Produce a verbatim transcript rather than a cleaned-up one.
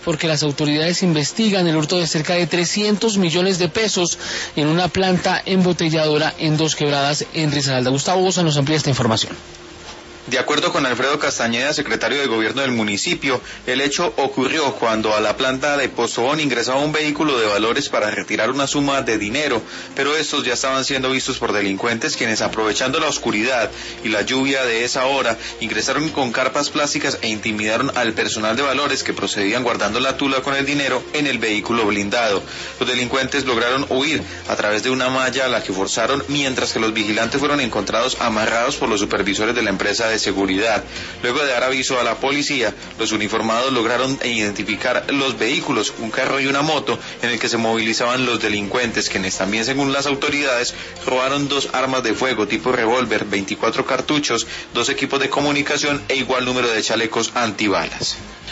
porque las autoridades investigan el hurto de cerca de trescientos millones de pesos en una planta embotelladora en Dos Quebradas, en Risaralda. Gustavo Bosa nos amplía esta información. De acuerdo con Alfredo Castañeda, secretario de Gobierno del municipio, el hecho ocurrió cuando a la planta de Postobón ingresaba un vehículo de valores para retirar una suma de dinero, pero estos ya estaban siendo vistos por delincuentes quienes, aprovechando la oscuridad y la lluvia de esa hora, ingresaron con carpas plásticas e intimidaron al personal de valores que procedían guardando la tula con el dinero en el vehículo blindado. Los delincuentes lograron huir a través de una malla a la que forzaron, mientras que los vigilantes fueron encontrados amarrados por los supervisores de la empresa de seguridad. Luego de dar aviso a la policía, los uniformados lograron identificar los vehículos, un carro y una moto, en el que se movilizaban los delincuentes, quienes también, según las autoridades, robaron dos armas de fuego tipo revólver, veinticuatro cartuchos, dos equipos de comunicación e igual número de chalecos antibalas.